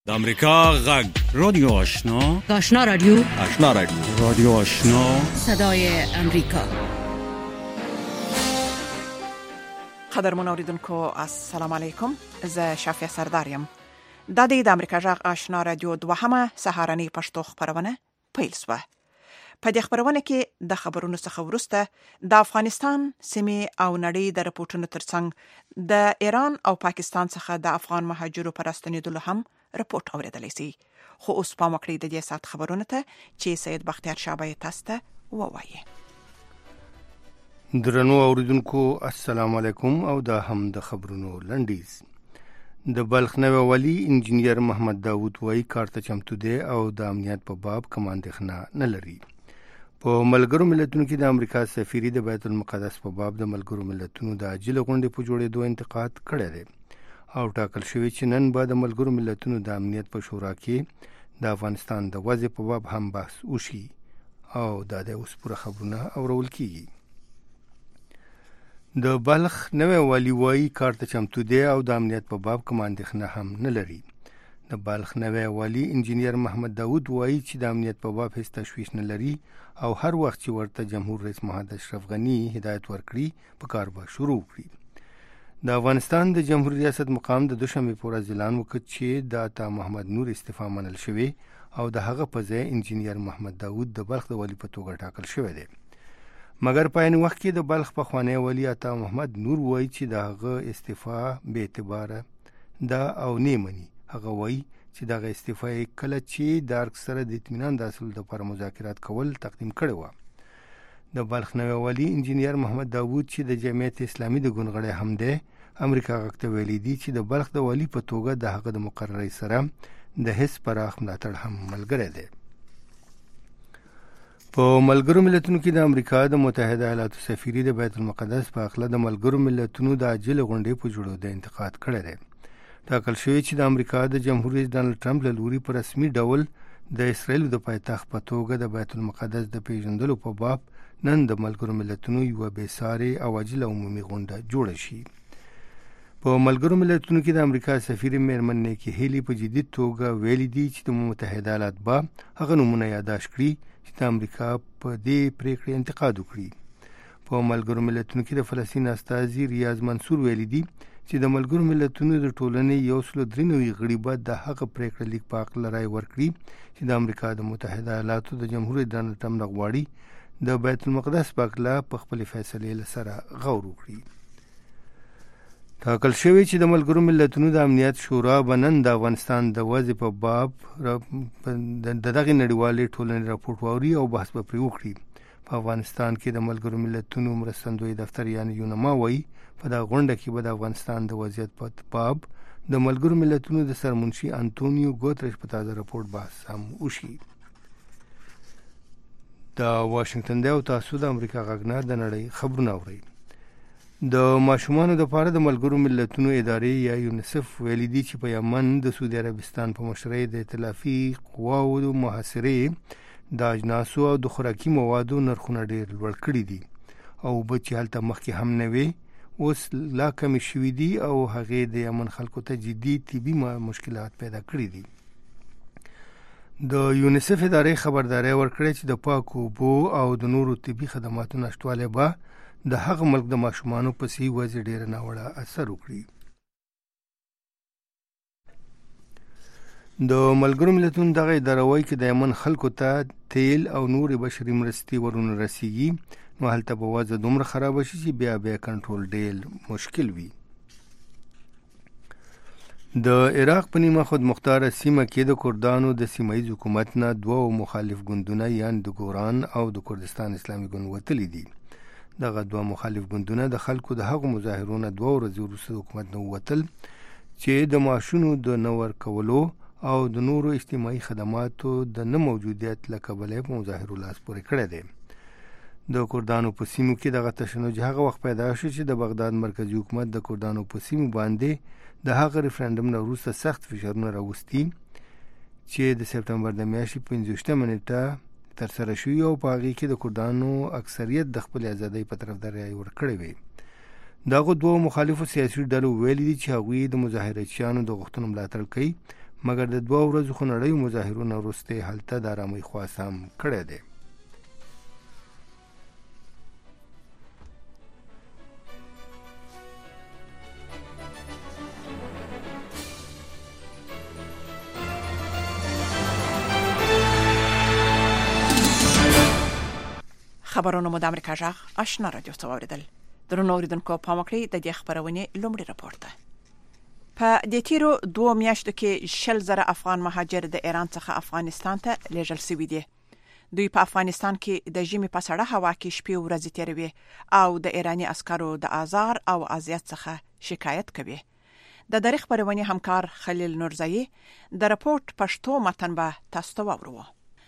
د امریکا غږ رادیو آشنا آشنا رادیو رادیو آشنا صدای امریکا. قدرمن اوریدونکو السلام علیکم. زه شافیه سردارم. د دې د امریکا غږ آشنا رادیو دوهمه سهارنی پښتو خبرونه پیل شوه. په دې خبرونه کې د خبرونو څخه وروسته د افغانستان سیمې او نړۍ د رپورټونو ترڅنګ د ایران او پاکستان څخه د افغان مهاجرو پر راستنېدلو هم رپورټ اوریدلی شي. خو اوس پام وکړئ د دې ساعت خبرونه ته چې سید بختیار شاه تاسو ته ووایي. درنو اوریدونکو السلام علیکم او دا هم د خبرونو لنډیز. د بلخ نوې والی انجینیر محمد داوود وای کار ته چمتو دی او د امنیت په باب کوم اندېښنه نه لري. په ملګرو ملتونو کې د امریکا سفیر د بیت المقدس په باب د ملګرو ملتونو د عاجل غونډې په جوړېدو انتقاد کړی دی او ټاکل شوی چې نن به د ملګرو ملتونو د امنیت په شورا کې د افغانستان د وضع په باب هم بحث وشي او دا د اوس پوره خبرونه اورول کیږي. د بلخ نوې والی وای کار ته چمتو دی او د امنیت په باب کوم اندېښنه هم نه لري. د بلخ نوې والی انجینیر محمد داوود وای چې د امنیت په باب هیڅ تشویش نه لري او هر وخت چې ورته جمهور رئیس محمد اشرف غنی هدایت ورکړي په کار به شروع کړي. د افغانستان د جمهوریت ریاست مقام د دوشنبه په ورځ اعلان وکړ چې د عطا محمد نور استعفا منل شوی او د هغه په ځای انجینیر محمد داوود د بلخ د والی په توګه ټاکل شوی دی. مګر په عین وخت کې د بلخ په خوانی والی عطا محمد نور وای چې د هغه استعفا به اعتبار دا او نه مني. هغه وای چې دغه استعفا کله چې د ارګ سره د اطمینان د حاصل لپاره مذاکرات کول تقدیم کړي و. د بلخ نوې والی انجینیر محمد داوود چې د جمعیت اسلامي د ګوندغړي هم دی امریکا غږ ته ویلي دي چې د بلخ د والی په توګه د هغه د مقرري سره د هیڅ پراخ ملاتړ هم ملګری دی. په ملګرو ملتونو کې د امریکا د متحده ایالاتو سفیر د بیت المقدس په اخله د ملګرو ملتونو د عاجل غونډې په جوړېدو انتقاد کړی دی. ټاکل شوی چې د امریکا د جمهور رئیس ډانلډ ټرمپ له لوري په رسمي ډول د اسرائیل د پایتخت په توګه د بیت المقدس د پیژندلو په باب نن د ملګرو ملتونو یو بېسارې او عاجله عمومي غونډه جوړه شي. په ملګرو ملتونو کې د امریکا سفیر میرمن نیکی هیلی په جدي توګه ویلي دي چې د متحده ایالات به هغه نمونه یادداشت کړي چې د امریکا په دې پریکړې انتقاد وکړي. په ملګرو ملتونو کې د فلسطین استازي ریاض منصور ویلي دي چې د ملګرو ملتونو د ټولنې 193 غړي به د هغه پریکړه لیک په اړه رائے ورکړي چې د امریکا د متحده ایالاتو د جمهور رئیس ډانلډ ټرمپ غواړي د بیت المقدس په اړه په خپل فیصلې سره غور وکړي. ټاکل شوی چې د ملګرو ملتونو د امنیت شورا بنن د افغانستان د وضع په باب دغه نړیوالې ټولنې راپورټ ووري او بحث به پرې وکړي. په افغانستان کې د ملګرو ملتونو مرستندوی دفتر یعنی یونما وایي په دا غونډه کې به د افغانستان د وضعیت په باب د ملګرو ملتونو د سرمنشي انټونیو ګوتریش په تازه راپورټ بحث هم وشي. د واشنگټن دی او تاسو د امریکا غږ نه د نړۍ خبرونه اورئ. د ماشومانو د پاره د ملګرو ملتونو ادارې یا یونیسف ویلي دي چې په یمن د سعودي عربستان په مشرۍ د ائتلافي قواو محاصرې د اجناسو او د خوراکي موادو نرخونه ډېر لوړ کړي دي او چې هلته مخکې هم نه وي اوس لا کمی شوي دي او هغې د یمن خلکو ته جدي طبي مشکلات پیدا کړي دي. د یونیسف ادارې خبرداری ورکړې چې د پاکو اوبو او د نورو طبي خدماتو نشتوالی به د هغه ملک د ماشومانو په صحي وضع ډېره ناوړه اثر وکړي. د ملګرو ملتونو دغه اداره وایي چې د یمن خلکو ته تیل او نورې بشري مرستې ورونه رسیږي نو هلته به وضع دومره خراب شي چې بیا کنټرول ډېر مشکل وي. د عراق په نیمه خود مختاره سیمه کې د کردانو د سیمه‌ییز حکومت نه دوه مخالف ګوندونه یعنی د ګوران او د کردستان اسلامي ګوند وتلي دي. دغه دوه مخالف ګوندونه د خلکو د هغو مظاهرو نه 2 ورځې وروسته د حکومت نه ووتل چې د معاشونو د نه ورکولو او د نورو اجتماعي خدماتو د نه موجودیت له کبله په مظاهرو لاس پورې کړی دی. د کردانو په سیمو کې دغه تشنج هغه وخت پیدا شو چې د بغداد مرکزی حکومت د کردانو په سیمو باندې د هغه ریفرندم نه وروسته سخت فشارونه راوستي چې د سپتمبر د میاشتې 15 نیټه ترسره شوی او په هغې کې د کردانو اکثریت د خپل ازادۍ په طرفداري رایې ورکړې وې. دغه دوه مخالفو سیاسي ډلو ویلي دي چې هغوی د مظاهرچیانو د غوښتنو ملاتړ کوي مګر د 2 ورځو خونړیو مظاهرونو وروسته هلته د آرامۍ خواصام کړی دی. خبرونه مو د امریکا جغ آشنا رادیو څخه اوریدل. درنو اوریدونکو پام وکړئ د دې خبرونه لومړی راپور ده. په دې تیرو 2 میاشتو کې 100,000 افغان مهاجر د ایران څخه افغانستان ته لیږل شوي دي. دوی په افغانستان کې د ژمي په سړه هوا کې شپې ورځې تیروي او د ایرانی عسکرو د آزار او اذیت څخه شکایت کوي. د دغه خبرونه همکار خلیل نورزئی د راپورټ پښتو متن به تاسو ته واورو.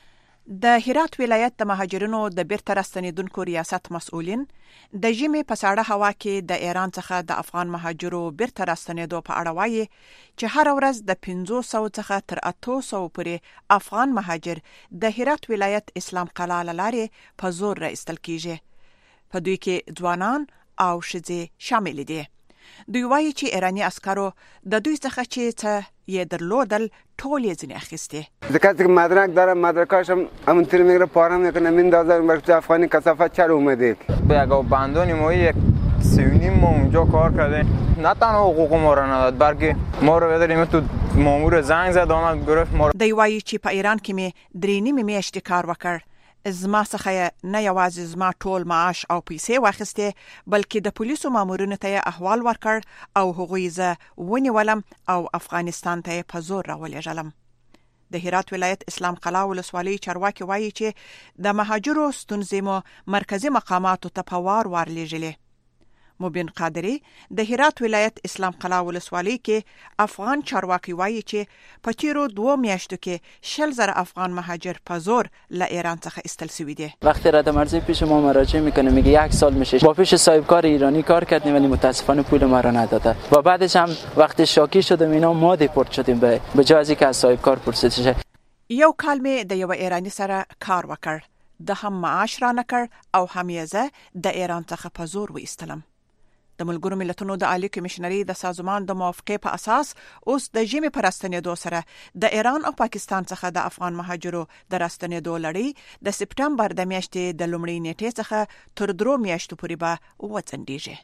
د هرات ولایت د مهاجرینو د بیرته راستنیدونکو ریاست مسؤلین د ژمي په سړه هوا کې د ایران څخه د افغان مهاجرو بیرته راستنیدو په اړه وایي چې هر ورځ د 500 څخه تر 800 پورې افغان مهاجر د هرات ولایت اسلام قلعه لارې په زور را ایستل کیږي. په دوی کې ځوانان او ښځې شامل دي. دوی وایي چې ایرانی عسکرو د دوی څخه چې یه درلودل طول یه زنی اخیسته. ذکر که مدرک دارم مدرکاشم همونطوری میگره پارم میکنه میندازم وقتی افغانی کثافت چرا اومده به اگه بندانی ما 1.3 ما اونجا کار کرده نه تنها حقوق ما رو نداد بلکه ما رو بداریم تو مامور زنگ زد آمد گرفت ما رو. دی وایي چې په ایران کې می 3.5 میاشتې کار وکړ. زما څخه نه یوازې زما ټول معاش او پیسې واخیسته بلکې د پولیسو مامورینو ته احوال ورکړ او هغوی زه ونیولم او افغانستان ته په زور راولېږلم. د هرات ولایت اسلام قلعه ولسوالۍ چارواکي وایي چې د مهاجرو ستونزې مو مرکزی مقاماتو ته په وار لیږلې. مبین قادری د هرات ولایت اسلام قلعه ولسوالۍ کې افغان چارواکي وایي چې په تیرو 2 میاشتو کې 100,000 افغان مهاجر په زور له ایران څخه ایستل شوی دي. وقتی رد مرزی پیش ما مراجعه میکنه میگه 1 سال میشه با پیش صاحبکار ایرانی کار کردیم ولی متاسفانه پول ما را نداده و بعدش هم وقتی شاکی شدیم اینا ما دیپورت شدیم به جای از اینکه از صاحبکار پرسیده شه. یو کال می د یو ایرانی سره کار وکړ. د هم معاش را نکړ او هم یې زه د ایران څخه په زور و ایستلم. د ملګرو ملتونو د عالی کمشنري د سازمان د موافقې په اساس اوس د ژمي پر راستنېدو سره د ایران او پاکستان څخه د افغان مهاجرو د راستنېدو لړۍ د سپټمبر د میاشتې د لومړۍ نیټې څخه تر 3 میاشتو پورې به وڅنډيږي.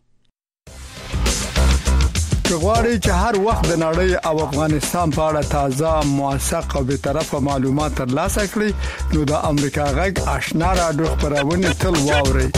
غواړئ چې هر وخت د نړۍ او افغانستان په اړه تازه موثق او بیطرفه معلومات ترلاسه کړئ نو د امریکا غږ آشنا رادیو خبرونه تل واورئ.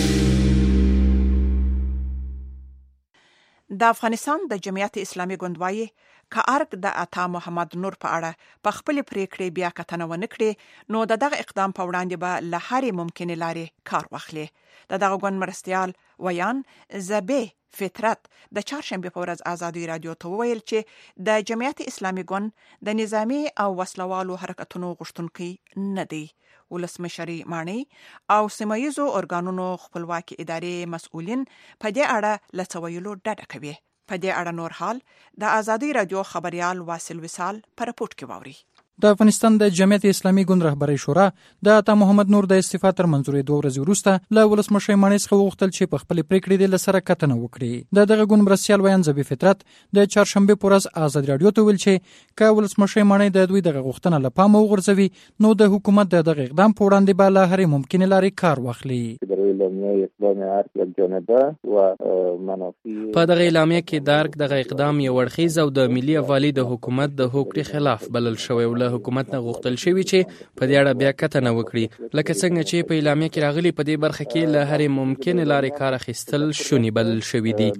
د افغانستان د جمعیت اسلامي ګوند وایي که ارګ د عطا محمد نور په اړه په خپل پریکړې بیا کتنه ونه کړي نو دغه اقدام په وړاندې به له هرې ممکنه لارې کار واخلي. دغه ګوند مرستيال ویان زبې فطرت د چهارشنبه په ورځ آزادي رادیو ته ویل چې د جمعیت اسلامي ګوند د نظامی او وسلوالو حرکتونو غشتونکي نه دی. ولسمشری مانی او سیمایزو ارګانونو خپلواکي ادارې مسؤلین په دې اړه لڅویلو ډډه کوي. په دې اړه نور حال د آزادي رادیو خبريال واصل وصال پر رپورت کې واوري. د افغانستان د جمعیت اسلامي ګوند رهبری شورا د عطا محمد نور د استعفا تر منځوري 2 ورځې وروسته له ولسمشر مانی څخه وغوښتل چې په خپل پریکړې د لسره کتنه وکړي. دغه ګوند مرستيال ویان زبی فطرت د چهارشنبه په ورځ آزاد رادیو ته ویل چې که ولسمشر مانی د دوی دغه غوښتنه لپاره وغورځوي نو د حکومت دغه اقدام په وړاندې به له هرې ممکنه لارې کار واخلي. په دغه اعلامیه کې دغه اقدام یو ورخیز او د ملي افغاني د حکومت د حقوقي خلاف بلل شوی او حکومت نه غوښتل شوی چې په دې اړه بیا کتنه وکړي لکه څنګه چې په اعلامیه کې راغلي په دې برخه کې له هرې ممکنه لارې کار اخیستل شونی بلل شوی دی.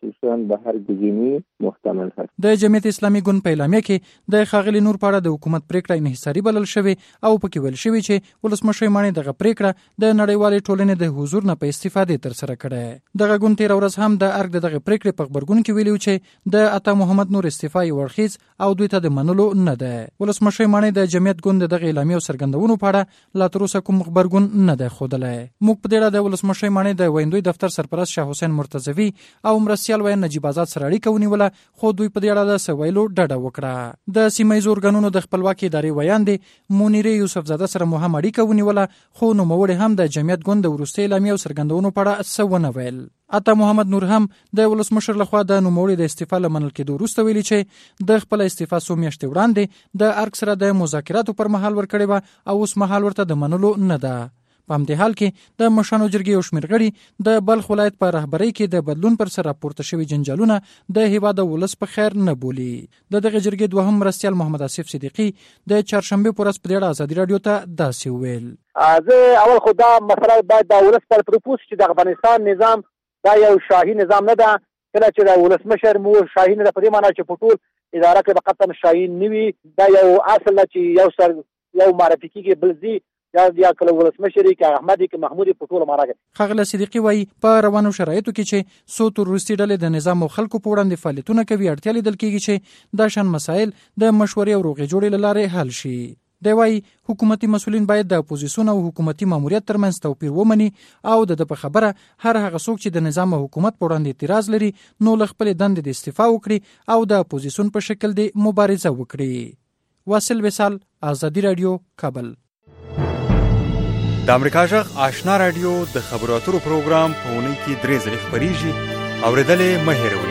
د جمعیت اسلامي ګوند په اعلامیه کې د خاغلی نور په اړه د حکومت پریکړه انحصاري بلل شوی او پکې ویل شوی چې ولسمشر مانی دغه پریکړه د نړیوالې ټولنې د حضور نه په استفاده تر سره کړه. دغه ګوند تیر ورځ هم د ارګ دغه پریکړه په خبرګون کې ویلو چې د عطا محمد نور استعفا ورخیز او دوی ته د منلو نه ده. ولسمشر مانی د جمعیت ګوند دغه اعلامیه سرګندونو په اړه لا تر اوسه کوم خبرګون نه ده خوده. موږ په دې اړه د ولسمشر مانی د ویندوی دفتر سرپرست شاه حسین مرتضوی او مرستيال وین نجیب آزاد سره اړیکه ونیوله خو دوی په دې اړه د سویلو ډډه وکړه. د سیمایي ارګانونو د خپلواکي ادارې ویان دي مونیره یوسف زاده سره مهم اړیکه ونیوله خو نو موړ هم د جمعیت ګوند د ورستي اعلامیه سرګندونو په اړه څه ونه ویل. عطا محمد نور هم د ولسمشر لخوا د نوموړي د استعفا لمنل کېدو وروسته ویلي چې د خپل استعفا څو میاشتې وړاندې د ارګ سره د مذاکراتو پر مهال ورکړې وه او اوس مهال ورته د منلو نه ده. په همدې حال کې د مشرانو جرګې یو شمېر غړي د بلخ ولایت په رهبرۍ کې د بدلون پر سر راپورته شوي جنجالونه د هیواد ولس په خیر نه بولي. د دغه جرګې دوهم مرستیال محمد آصف صدیقي د چهارشنبه په ورځ په دې اړه ازادي راډیو ته داسې وویل: زه اول خو دا مسله باید د ولس پر پروپوز چې د افغانستان نظام دا یو شاهي نظام نه ده. کله چې د ولسمشر مو شاهي نه ده په دې معنی چې په ټول اداره کې به قطعا شاهي نه وي. دا یو اصل نه چې یو سر یو معرفي کېږي بل ځي یا کله ولسمشر کې احمدي کې محمودي په ټول معنی کې. ښاغلی صدیقي وایي په روانو شرایطو کې چې څو تروریستي ډلې د نظام او خلکو په وړاندې فعالیتونه کوي اړتیا لیدل کېږي چې دا شان مسایل د مشورې او روغې جوړې له لارې حل شي. دی وایي حکومتي مسؤلین باید د اپوزیسیون او حکومتي ماموریت ترمنځ توپیر ومني او د په خبره هر هغه څوک چې د نظام او حکومت په وړاندې اعتراض لري نو له خپلې دندې د استعفا وکړي او د اپوزیسیون په شکل د مبارزه وکړي. واصل وصال، ازادي راډیو، کابل. د امریکا جغ آشنا رادیو د خبرو اترو پروګرام په اونۍ کې 3 ځله خپریږي. اوریدلې مه هېروئ.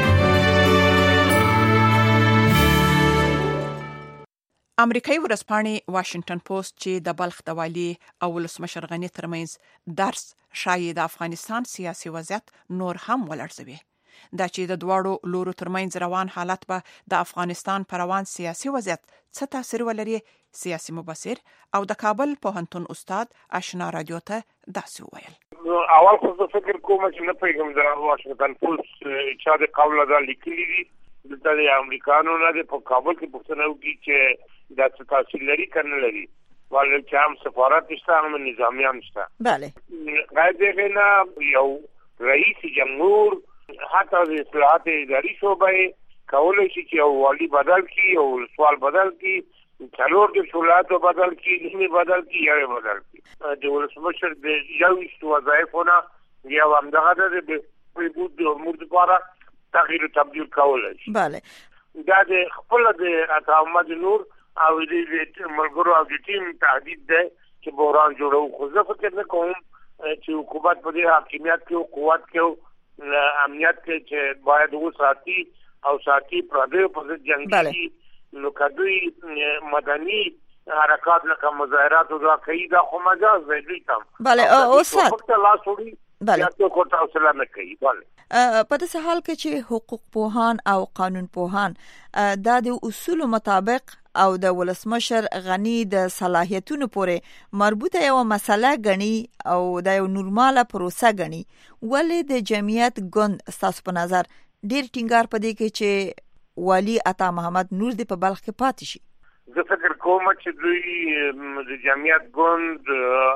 امریکایي ورځپاڼې واشنگټن پوسټ چې د بلخ د والي او ولسمشر غني ترمنځ درس شایي د افغانستان سیاسي وضعیت نور هم ولړزوي. دا چې د دواړو لورو ترمنځ روان حالت به د افغانستان پر روان سیاسي وضعیت څه تاثیر ولري. سیاسي مبصر او د کابل پوهنتون استاد آشنا رادیو ته داسې وویل: اول خو زه فکر کوم چې نه پوهېږم د واشنګټن پوسټ چا د قول دا لیکلي دي دلته د امریکانو نه د په کابل کې پوښتنه وکړي چې دا څه تاثیر لري که نه لري، ولې چې هم سفارت شته هم نظامیان شته. بله غیر دغې نه یو رئیس جمهور حتی د اصلاحات اداري شعبه کولی شي چې یو والي بدل کړي او ولسوال بدل کړي، څلور د شولاتو بدل کی، نیمه بدل کی، یا بدل کی. د ولسمشر د یو وظایفونه یا هم دغه د بهبود د امور لپاره تغییر او تبدیل کولای شي. بله دا د خپل د عطا محمد نور او د ملګرو او د ټیم تهدید ده چې بحران جوړو. خو زه فکر نه کوم چې حکومت په دې حاکمیت کې او قوت کې او امنیت کې چې باید وساتي او ساتي پردیو په ضد جنګي نو کدوی مدنی حرکات لکه مظاهرات او دا کوي دا خو مجاز دی دوی تم. بله اوسات فقط لا سوري یا تو کوټه حوصله نه کوي. بله په داسې حال کې چې حقوق پوهان او قانون پوهان دا د اصول مطابق او د ولسمشر غني د صلاحیتونو پورې مربوطه یو مسله غني او د یو نورماله پروسه غني، ولې د جمعیت ګوند تاسو په نظر ډیر ټینګار پدې کې چې والي عطا محمد نور دی په بلخ کې پاتې شي؟ زه فکر کوم چې دوی د جمعیت ګوند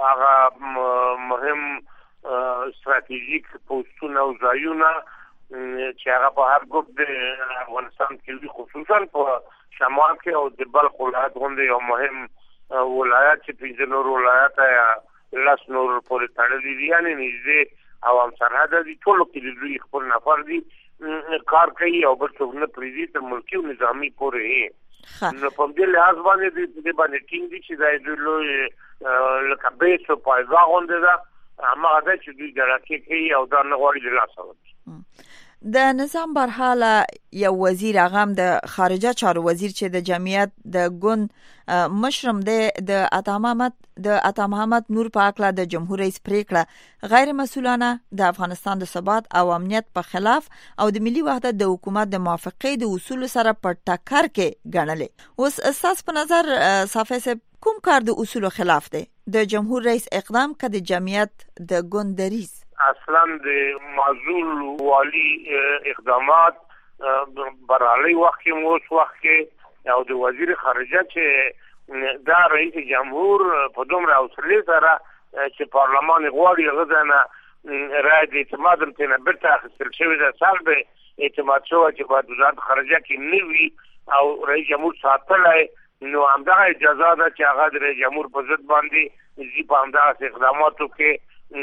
هغه مهم استراتیژیک پوسټونه او ځایونه چې هغه په هر ګوټ د افغانستان کې خصوصا په شمال کې او د بلخ ولایت غوندې یو مهم ولایت چې 15 نور ولایت یا لاس نور پورې تړلي دي، یعنې نږدې او هم سرحد دي، ټولو کې دوی خپل نفر دي کار کوي او بل څوک نه پریږدي تر ملکي او نظامي پورې. نو په دې لحاظ باندې د باندې ټینګ دي چې دا دوی لوی لکه بیس او پایګاه غونډه ده هماغه ده چې دوی جراکې کوي او دا نه غواړي د لاسه ورکړي. د نظام برحاله یو وزیر هغه د خارجه چارو وزیر چې د جمعیت د ګوند مشرم د عطا محمد نور په اړه د جمهور رئیس پریکړه غیر مسؤلانه د افغانستان د ثبات او امنیت په خلاف او د ملي وحدت د حکومت د موافقې د اصول سره په ټکر کې ګڼلې. اوس اساس په نظر صافی صاحب کوم کار د اصول خلاف دی؟ د جمهور رئیس اقدام که د جمعیت د ګوند دریز؟ اصلا د معزول والی اقدامات برحالی وخت کې موس وخت کې او د وزیر خارجه چې دا رئیس جمهور په دومره حوصلې سره چې پارلمان غواړي غزنه رای د اعتماد امتنه برته اخیستل شوی ده، سلب اعتماد شوی چې باید وزارت خارجه کې نه وي او رئیس جمهور ساتلی، نو همدغه اجازه ده چې هغه د رئیس جمهور په ضد باندې زی په همدغه اقداماتو کې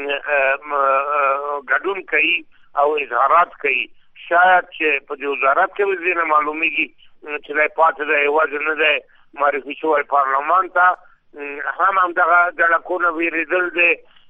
ګډون کوي او اظهارات کوي. شاید چې په دې وزارت کې وزیر معلومیږي چې لای پاتې ده یوازې نه ده معرفي شوی پارلمان ته هم همدغه ډلکونه ویرېدل دی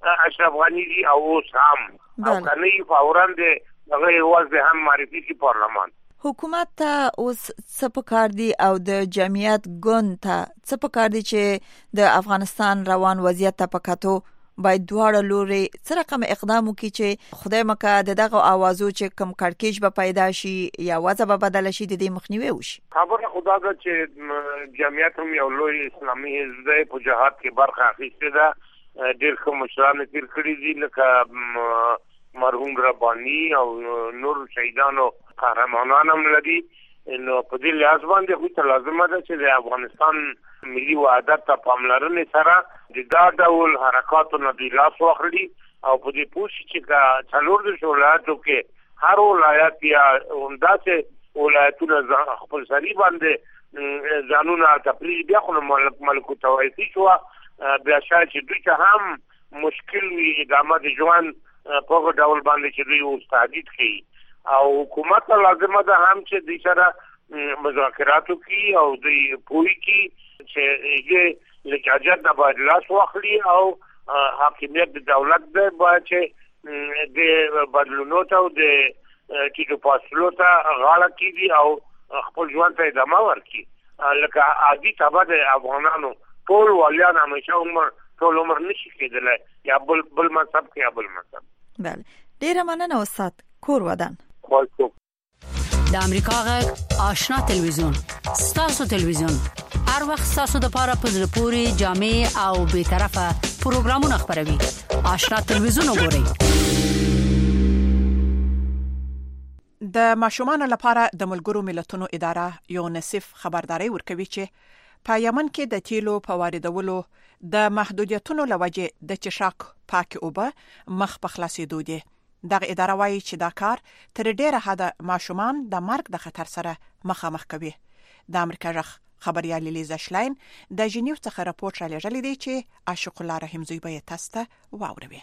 اشرف غنی دی او اوس هم او کني فورا د هغه وځ هم معرفي کی پارلمان. حکومت ته اوس څه پکار دی او د جمعیت ګوند ته څه پکار دی چې د افغانستان روان وضعیت ته پکاتو باید دواړه لوري څه رقم اقدام وکړي چې خدای مکه دغه اوازو چې کم کړکېچ به پیدا شي یا وضع به بدل شي د دې مخنیوي وشي. خبره خدا ده چې جمعیت هم یو لوی اسلامي حزب دی په جهاد کې برخه اخیستې ده. ډېر ښه مشران تیر کړي دي لکه مرحوم رباني او نور شهیدانو قهرمانان هم لري. نو په دې لحاظ باندې خو ته لازمه ده چې د افغانستان ملي وحدت ته پاملرنې سره د دا ډول حرکاتو نه د لاس واخلي او په دې پوه شي چې څلور د ولایتو کې هر ولایت یا همداسې ولایتونه خپل سري باندې ځانونه تفریح بیا خو ملکو توایفي شو بیا شاید چې دوی ته هم مشکل وي ادامه د ژوند په ډول باندې چې دوی استادیت کوي او حکومت لازمه ده هم چې د سره مذاکراتو کی او د پوری کی چې لجاجت د باید لاس واخلي او حاکمیت د دولت د باید چې د بدلونو ته او د ټیټو فاصلو ته غاړه کیږي او خپل ژوند ته ادامه ورکړي. لکه عادي طبعه د افغانانو ټول والیان همیشه ټول عمر نشي کېدلی یا بل مذهب کې یا بل مذهب. بله ډیره مننه استاد کور ودان. د امریکا غږ آشنا تلویزیون ستاسو تلویزیون هر وخت ستاسو د پاره په زړه پوري جامع او به طرفه پروګرامونه خبروي. آشنا تلویزیون وګورئ. د ماشومان لپاره د ملګرو ملتونو اداره یونیسف خبرداري ورکوي چې په یمن کې د تیلو په واردولو د محدودیتونو لوجه د چشاک پاک اوبه مخ په خلاصېدو دي. دغه اداره وايي چې دا کار تر ډیره حده ماشومان د مرګ د خطر سره مخامخ کوي. د امریکا ژغ خبريال لیزا شلاین د جنیو څخه راپورټ را لېږلی دی چې عاشق الله رحمزوی به تاسو ته واوروي.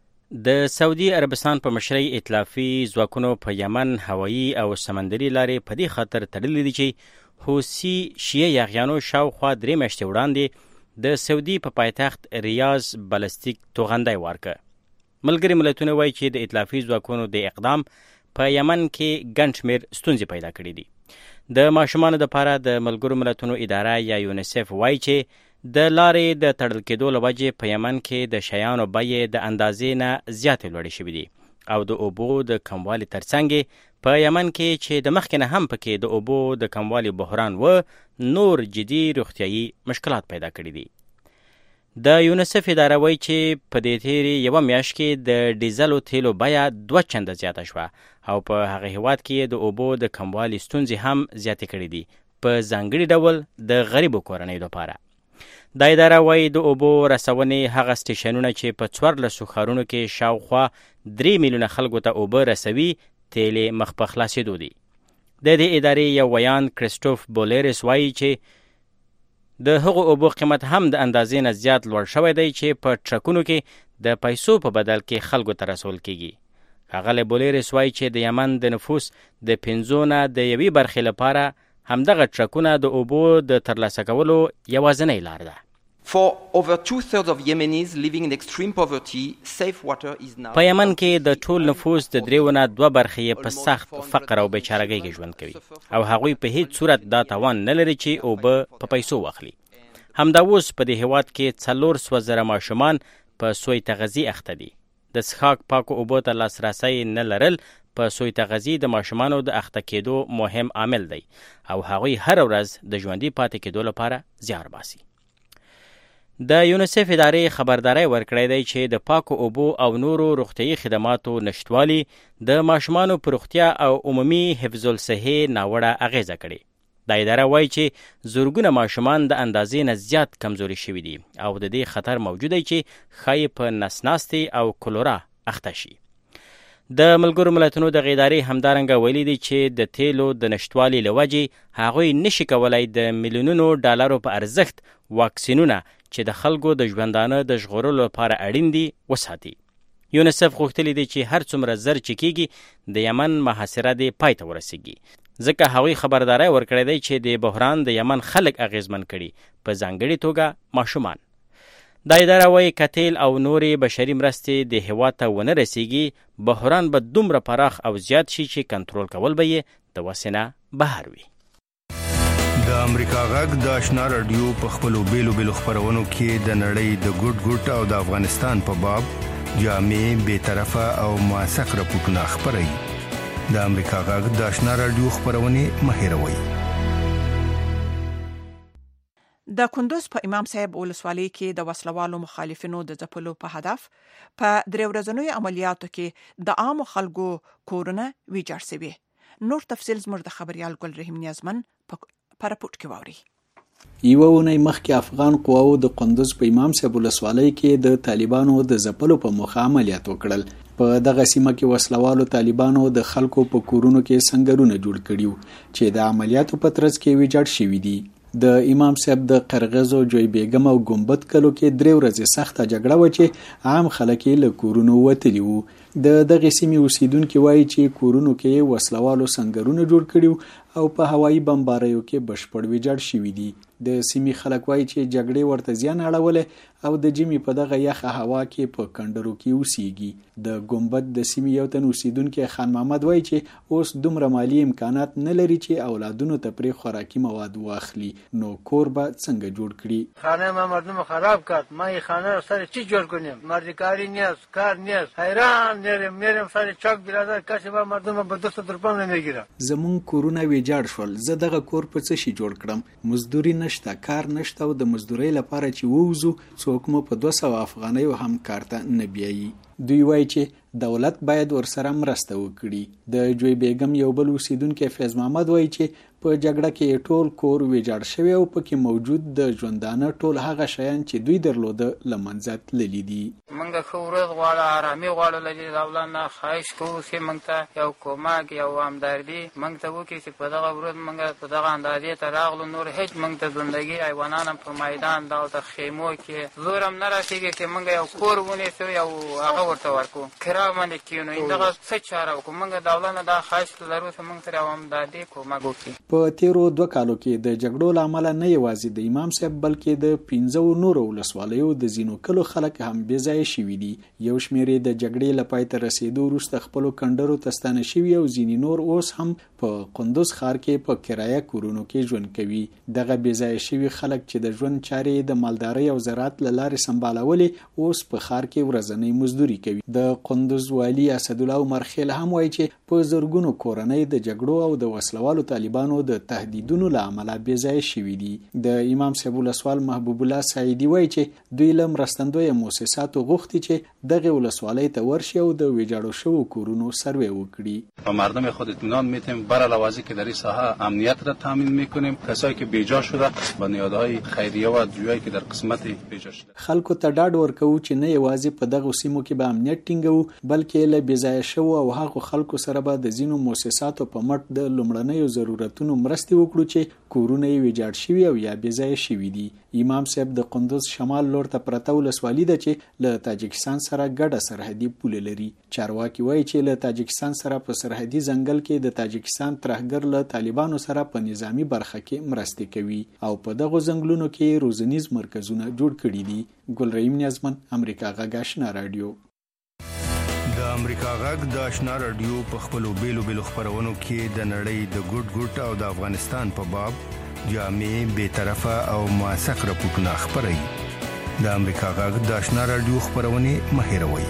د سعودي عربستان په مشرۍ ائتلافي ځواکونو په یمن هوایي او سمندري لارې په دې خاطر تړلې دي چې حوثي شیعه یاغیانو شاوخوا 3 میاشتې وړاندې د سعودي په پایتخت ریاض بالستیک توغندای ورکړ. ملګری ملتونه وایي چې د ائتلافي ځواکونو د اقدام په یمن کې ګڼ شمېر ستونزې پیدا کړې دي. د ماشومانو لپاره د ملګرو ملتونو اداره یا یونیسف وایي چې د لارې د تړل کېدو له وجې په یمن کې د شیانو بیې د اندازې نه زیاتې لوړې شوې دي او د اوبو د کموالي ترڅنګ په یمن کې چې د مخکې نه هم پکې د اوبو د کموالي بحران و نور جدي روغتیایي مشکلات پیدا کړي دي. د یونیسف اداره وایي چې په دې تیرې یوه میاشت کې د ډیزلو تیلو بیه 2 چنده زیاته شوه او په هغه هیواد کې د اوبو د کموالي ستونزې هم زیاتې کړي دي په ځانګړي ډول د غریبو کورنیو لپاره. دا اداره وایي د اوبو رسونې هغه سټیشنونه چې په 14 ښارونو کې شاوخوا 3 میلیونه خلکو ته اوبه رسوي تیلې مخ په خلاصېدو دي. د دې ادارې یو ویان کریسټوف بولیرس وایي چې د هغو اوبو قیمت هم د اندازې نه زیات لوړ شوی دی چې په ټرکونو کې د پیسو په بدل کې خلکو ته رسول کیږي. ښاغلی بولیرس وایي چې د یمن د نفوس د 5 نه د 1 برخې لپاره همدغه ټرکونه د اوبو د ترلاسه کولو یوازینۍ لار ده. For over 2/3 of Yemenis living in extreme poverty, safe water is now. په یمن کې د ټول نفوس د 3 نه 2 برخې په سخت فقر او بیچارهګۍ کې ژوند کوي او هغوی په هیڅ صورت دا توان نه لري چې اوبه په پیسو واخلي. همدا اوس په دې هیواد کې 400,000 ماشومان په سوی تغذیه اخته دي. د څښاک پاکو اوبو ته لاسرسی نه لرل په سوی تغذیه د ماشومانو د اخته کېدو مهم عامل دی او هغوی هر ورځ د ژوندي پاتې کېدو لپاره زیار باسي. د یونیسف ادارې خبرداري ورکړې دی چې د پاکو اوبو او نورو روغتیايي خدماتو نشټوالي د ماشومانو پر روغتیا او عمومي حفظ الصحه ناوړه اغیزه کړي. دا اداره وایي چې زورګونه ماشومان د اندازې نه زیات کمزوري شوي دي او د دې خطر موجود دی چې ښایي په نسناستي او کولورا اخته شي. د ملګرو ملتونو د ادارې همدارنګه ویلي دي چې د تیلو د نشټوالي له وجې هغوی نشي کولای د میلیونونو ډالرو په ارزښت واکسینونه چې د خلکو د ژوندانه د ژغورلو لپاره اړین دي وساتي. یونیسف غوښتلی دی چې هر څومره زر چې کېږي د یمن محاصره دې پای ته ورسیږي ځکه هغوی خبرداری ورکړی دی چې د بحران د یمن خلک اغیزمن کړي په ځانګړې توګه ماشومان. دا اداره وایي که تیل او نورې بشري مرستې د هېواد ته ونه رسیږي، بحران به دومره پراخ او زیات شي چې کنټرول کول به یې د وسې نه بهر وي. د امریکا غږ د آشنا رادیو په خپلو بیلو خپرونو کې د نړۍ د ګوټ او د افغانستان په باب جامع، بیطرفه او موثق راپورټونه خپروي. د امریکا غږ د آشنا رادیو خپرونې مه هېروئ. د کندوز په امام صاحب ولسوالۍ کې د وسلوالو مخالفینو د ځپلو په هدف په 3 ورځنیو عملیاتو کې د عام خلکو کورونه ویجاړ شوي. نور تفصیل زموږ د خبريال ګل رحیم نیازمن په راپورټ کې واوري. یوه اونۍ مخکې افغان قواو د کندوز په امام صاحب ولسوالۍ کې د طالبانو د ځپلو په موخه عملیات وکړل. په دغه سیمه کې وسلوالو طالبانو د خلکو په کورونو کې سنگرونه جوړ کړیو چې د عملیاتو په ترڅ کې ویجاړ شوي دي. د امام صاحب د قرغزو، جوی بیگم او ګمبد کلو کې 3 ورځې سخته جګړه و چې عام خلک له کورونو وتلی وو. د دغه سیمې اوسیدونکو وایي چې کورونو کې وسلوالو سنگرونه جوړ کړیو او په هوایي بمباریو کې بشپړ ویجاړ شوي دي. د سیمې خلک وایي چې جګړې ورته زیان اړولې او د جمی په دغه یخه هوا کې په کندرو کې اوسېږي. د ګمبد د سیمې یو تن اوسیدونکو خان محمد وایي چې اوس دومره مالی امکانات نه لري چې اولادونو ته پرې خوراکي مواد واخلي، نو کور به څنګه جوړ کړي. خانه ما مردم خراب کرد، ما این خانه رو سر چی جور کنیم؟ مردکاری نیست، کار نیست، حیران میرم سر چاک برادر کسی با مردم به 200 درپم نمیگیره. زمون کورونه ویجاړ شول، زه دغه کور په څه شي جوړ کړم؟ مزدوري نشته، کار نشته او د مزدورۍ لپاره چې ووزو څوک مو په 200 افغانیو هم کار ته نه بیایي. دوی وایي چې دولت باید ورسره مرسته وکړي. د جوی بیگم یو بل اوسیدونکو فیض محمد وایي چې په جګړه کې ټول کور ویجاړ شوی او پکې موجود د ژوندانه ټول هغه شیان چې دوی درلوده له منځه تللي دي. موږ ښه ورځ غواړو، آرامي غواړو، له دولت نه خواهش کوو چې موږ ته یو کومک، یو همدردي موږ ته وکړي چې په دغه ورځ موږ په دغه اندازې ته راغلو. نور هیڅ موږ ته زندګي حیوانان هم په میدان دلته خیمو کې زور هم نه رسېږي چې موږ یو کور ونیسو یو هغه ورته ورکړو، کرا باندې کښېنو. دغه څه چاره وکړو؟ موږ دولت نه دا خواهش لرو چې موږ سره یو همدردي کومک وکړي. په تیرو 2 کالو کې د جګړو له امله نه یوازې د امام صاحب بلکې د 15 نورو ولسوالیو د ځینو کلو خلک هم بې ځایه شوي دي. یو شمېر یې د جګړې له پای ته رسېدو وروسته خپلو کندرو ته ستانه شوي او ځینې نور اوس هم په قندوز ښار کې په کرایه کورونو کې ژوند کوي. دغه بې ځایه شوي خلک چې د ژوند چارې د مالدارۍ او زراعت له لارې سمبالولې اوس په ښار کې ورځنۍ مزدوري کوي. د قندوز والي اسدالله عمر خیل هم وایي چې په زرګونو کورنۍ د جګړو او د وسلوالو طالبانو د تهدیدونو له امله بې ځایه شوي دي. د امام صاحب ولسوال محبوب الله سعیدي وایي چې دوی له مرستندویه مؤسساتو غوښتي چې دغه ولسوالۍ ته ورشي او د ویجاړو شوو کورونو سروې وکړي. به مردم خود اطمینان میتیم برعلاوه که در این ساحه امنیت را تامین میکنیم. کسایی که بیجا شده با نیادهای خیریه و جویایی که در قسمت بیجا شده خلکو ته ډاډ ورکوو چې نه یوازې په دغه سیمو کې به امنیت ټینګو بلکې له بې ځایه شوو او هغو خلکو سره به د ځینو مؤسساتو په مټ د لومړنیو ضرورتونو مرستې وکړو چې کورونه یې ویجاړ شوي او یا بې ځایه شوي دي. امام صاحب د قندوز شمال لور ته پرته ولسوالي ده چې له تاجکستان سره ګډه سرحدي پوله لري. چارواکي وایي چې له تاجکستان سره په سرحدي ځنګل کې د تاجکستان ترهګر له طالبانو سره په نظامی برخه کې مرستې کوي او په دغه ځنګلونو کې روزنیز مرکزونه جوړ کړي دي. ګل رحیم نیازمن، امریکا غږ آشنا رادیو. د امریکا غږ د آشنا رادیو په خپلو بیلو خپرونو کې د نړۍ د ګوټ او د افغانستان په باب جامع، بیطرفه او موثق راپورټونه خپروي. د امریکا غږ د آشنا رادیو خپرونې مه هېروئ.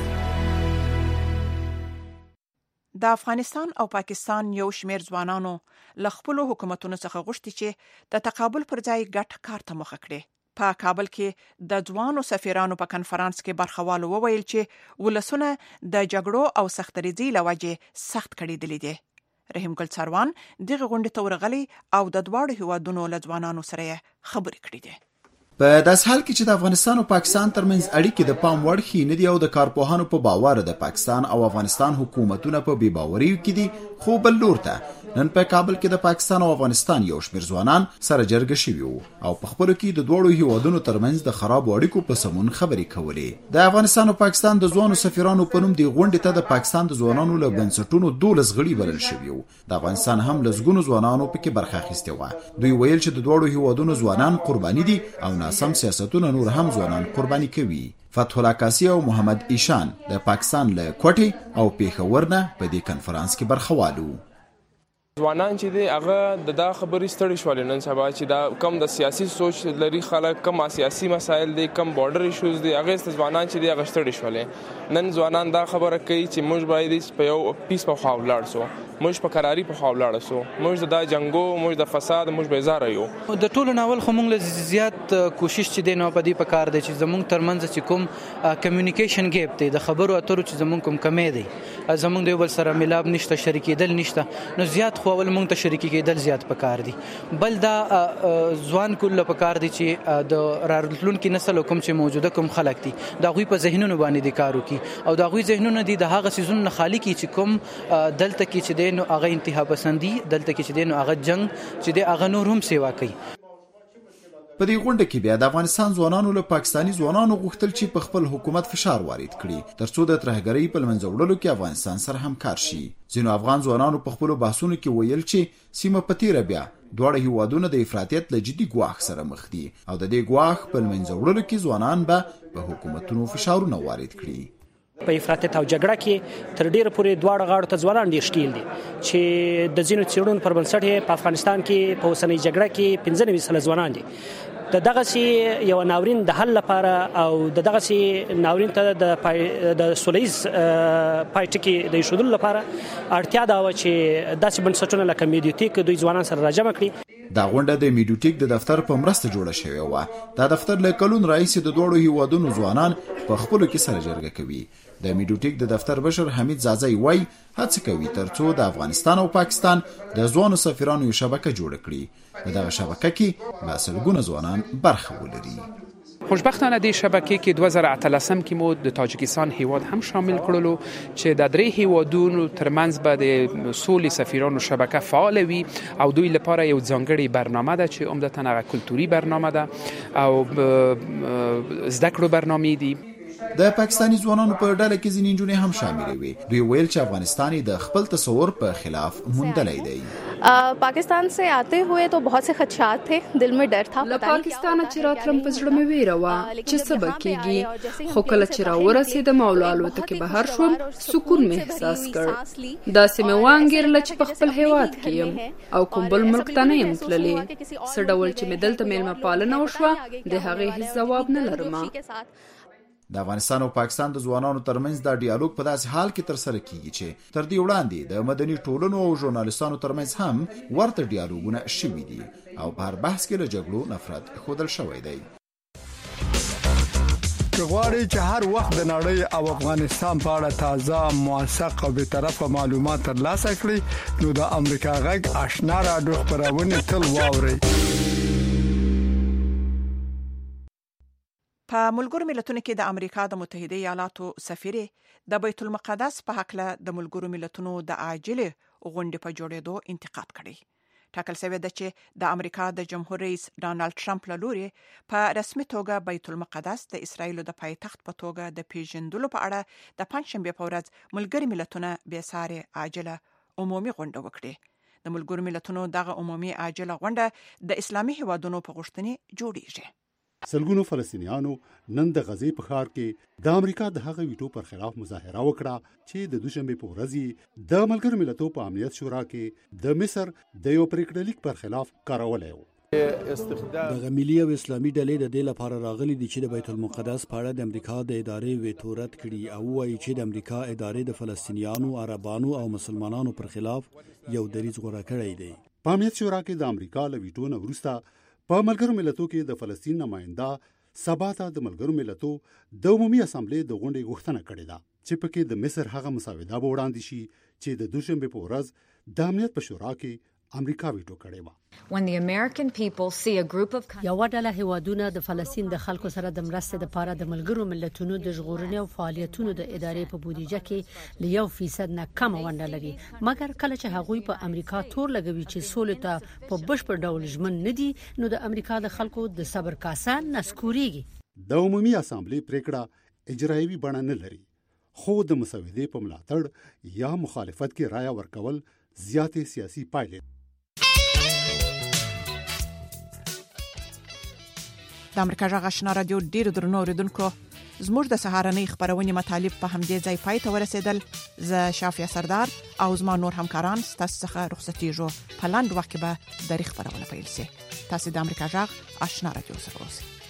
د افغانستان او پاکستان یو شمېر ځوانانو له خپلو حکومتونو څخه غوښتي چې د تقابل پر ځای ګډ کار ته مخه کړي. په کابل کې د ځوانو سفیرانو په کنفرانس کې برخوالو وویل چې ولسونه د جګړو او سختریزۍ له وجې سخت کړیدلي دي. رحیم ګل څاروان دغه غونډې ته ورغلی او د دواړو هیوادونو له ځوانانو سره خبرې کړې دي. په داس حال کې چې د افغانستان او پاکستان ترمنځ اړیکې د پام وړ خي نه دي او د کارپوهانو په باور د پاکستان او افغانستان حکومتونه په بې باورۍ کې دي، خو بل لور ته نن په کابل کې د پاکستان او افغانستان یو شمېر ځوانان سره جرګه شوي وو او په خپلو کې د دواړو هیوادونو ترمنځ د خرابو اړیکو په سمون خبرې کولې. د افغانستان او پاکستان د ځوانو سفیرانو په نوم دې غونډې ته د پاکستان د ځوانانو له بنسټونو 12 غړي بلل شوي وو. د افغانستان هم لسګونو ځوانانو پکې برخه اخیستې وه. دوی ویل چې د دواړو هیوادونو ځوانان قرباني دي او ناسم سیاستونه نور هم ځوانان قرباني کوي. فتح الله کاسی او محمد ایشان د پاکستان له کوټې او پیښور نه په دې کنفرانس کې برخه والو. ځوانان چې دی هغه دا خبرې ستړي شولې نن سبا چې دا کم د سیاسي سوچ لري خلک، کم سیاسي مسایل دي، کم بارډر ایشوز دي، هغه ځوانان چې دی هغه ستړي شولې. نن ځوانان دا خبره کوي چې موږ باید په یو پیس په خوا ولاړ سو، موږ په قراري په خوا ولاړ سو، موږ د جنگو، موږ د فساد، موږ بیزاره یو. د ټولو ناول خو موږ له زیات کوشش چې دی نو په دې په کار دی چې زموږ ترمنځ چې کوم کمیونیکیشن ګیپ دی، د خبرو اترو چې زموږ کوم کمی دی، زموږ د یو بل سره ملاب نشته، شریکېدل نشته، نو زیات خو اول موږ ته شریکي کېدل زیات پکار دي. بل دا ځوان کله پکار دي چې د راتلونکي نسل کوم چې موجوده کوم خلک دي دا غوي په ذهنونو باندې د کار وکي او دا غوي ذهنونه دي د هغه سيزونو خالی کی چې کوم دلته کې چې دین هغه انتها پسندي، دلته کې چې دین هغه جنگ چې د هغه نور هم سیوا کوي. په دې غونډه کې بیا د افغانستان ځوانانو له پاکستاني ځوانانو غوښتل چې په خپل حکومت فشار وارد کړي ترڅو د ترهګرۍ په منځ وړلو کې افغانستان سره همکار شي. ځینو افغان ځوانانو په خپل بحثونو کې ویل چې سیمه په تیره بیا دواړه هیوادونه د افراطیت له جدي ګواښ سره مخ دي او د دې ګواښ په منځ وړلو کې ځوانان به په حکومتونو فشارونه وارد کړي. په افراطیت او جګړه کې تر ډیره پورې دواړه غاړو ته ځوانان ډیر شکیل دي چې د ځینو څېړنو پر بنسټ په افغانستان کې په اوسنۍ جګړه کې 95 سل ځوانان دي. د دغه سي یو ناورین د حل لپاره او د دغه سي ناورین ته د سولیز پایټکی د شودل لپاره اړتیا دا و چې داسې بنسټونه لکه میډیوټیک دوی ځوانان سره راجمع کړي. دا غونډه د میډیوټیک د دفتر په مرسته جوړه شوې و. دا دفتر له کلون رئیس د دوړو هیوادونو ځوانان په خپل کې سره جرګه کوي. د میډیوټیک د دفتر بشر حمید زازی وای هڅه کوي ترڅو د افغانستان او پاکستان د ځوانو سفیرانو یو شبکه جوړه کړي. په دغه شبکه کې مسلګونه ځوانان برخه ولري. خوشبختانه دې شبکې کې 2013 کې مو د تاجکستان هیواد هم شامل کړلو چې د درې هیوادونو ترمنځ به د سولې سفیرانو شبکه فعال وي او دوی لپاره یو ځانګړی برنامه ده چې عمدتاً هغه کلتوري برنامه ده او زده کړو برنامې دي. د پاکستانی ځوانانو په ډله کې ځینې نجونې هم شاملې وي. دوی ویل چې افغانستان د خپل تصور په خلاف موندلی دی. پاکستان سے آتے ہوئے تو بہت سے خدشات تھے، دل میں ډر تھا. له پاکستانه چې راتلم په زړه مې ویره وه چې څه به کېږي، خو کله چې راورسېدم او له الوتکې بهر شوم سکون مې احساس کړ. داسې مې وانګېرله چې په خپل هیواد کې یم او کوم بل ملک ته نه یم تللې. څه ډول چې مې دلته میلمه پالنه وشوه د هغې هیڅ ځواب نه لرم. د افغانستان او پاکستان د ځوانانو ترمنځ دا ډیالوګ په داسې حال کې تر سره کیږي چې تر دې وړاندې د مدني ټولنو او ژورنالیستانو ترمنځ هم ورته ډیالوګونه شوي دي او په هر بحث کې له جګړو نفرت ښودل شوی دی. که غواړئ چې هر وخت د نړۍ او افغانستان په اړه تازه، موثق او بیطرفه معلومات ترلاسه کړئ نو د امریکا غږ آشنا راډیو خپرونه تل واورئ. په ملګرو ملتونو کې د امریکا د متحده ایالاتو سفیر د بیت المقدس په حق له د ملګرو ملتونو د عاجل غونډې په جوړېدو انتقاد کړی. ټاکل شوی ده چې د امریکا د جمهور رئیس ډانلډ ټرمپ له لوري په رسمي توګه بیت المقدس د اسرایل د پایتخت په توګه د پیژندلو په اړه د پنځشنبه په ورځ ملګري ملتونه به ساره عاجله عمومي غونډه وکړي. د ملګرو ملتونو دغه عمومي عاجله غونډه د اسلامي هیوادونو په غوښتنې جوړیږي. سلګونو فلسطینیانو نن د غزې په ښار کې د امریکا د هغه ویټو پر خلاف مظاهره وکړه چې د دوشنبه په ورځ د ملګرو ملتونو په امنیت شورا کې د مصر د یو پریکړه لیک پر خلاف کارولای و. دغه ملي او اسلامي ډلې د دې لپاره راغلي دي چې د بیت المقدس په اړه د امریکا د ادارې ویټو رد کړي او وایي چې د امریکا ادارې د فلسطینیانو، عربانو او مسلمانانو پر خلاف یو دریځ غوره کړی دی. په امنیت شورا کې د امریکا له ویټو نه وروسته په ملګرو ملتونو کې د فلسطین نماینده سبا ته د ملګرو ملتونو د عمومي اسامبلې د غونډې غوښتنه کړې ده چې پکې د مصر هغه مساوده به وړاندې شي چې د دوشنبه په ورځ د امنیت په شورا کې امریکا ویټو کړې و. When the American people see a group of یو ډله هیوادونه د فلسطین د خلکو سره د مرستې لپاره د ملګرو ملتونو د ژغورنې او فعالیتونو د ادارې په بودیجه کې ل 1% نه کم ونډه لري، مګر کله چې هغوی په امریکا تور لګوي چې سولې ته په بشپړ ډول ژمن نه دي، نو د امریکا د خلکو د صبر کاسه نسکوريږي. د عمومي اسامبلې پریکړه اجرایي بڼه نه لري، خو د مسودې په ملاتړ یا مخالفت کې رائے ورکول زیاتې سیاسي پایلې. د امریکا جغ آشنا رادیو ډیر درنو اوریدونکو، زموږ د سهارنۍ خبرونه مطالب په همدې ځای پای ته ورسېدل. ز شافیا سردار او زما نور همکاران ستاسو څخه رخصتیږو. په لاندې وخت کې به د خبرونه پیل شي. تاسو د امریکا جغ آشنا رادیو سره اوسئ.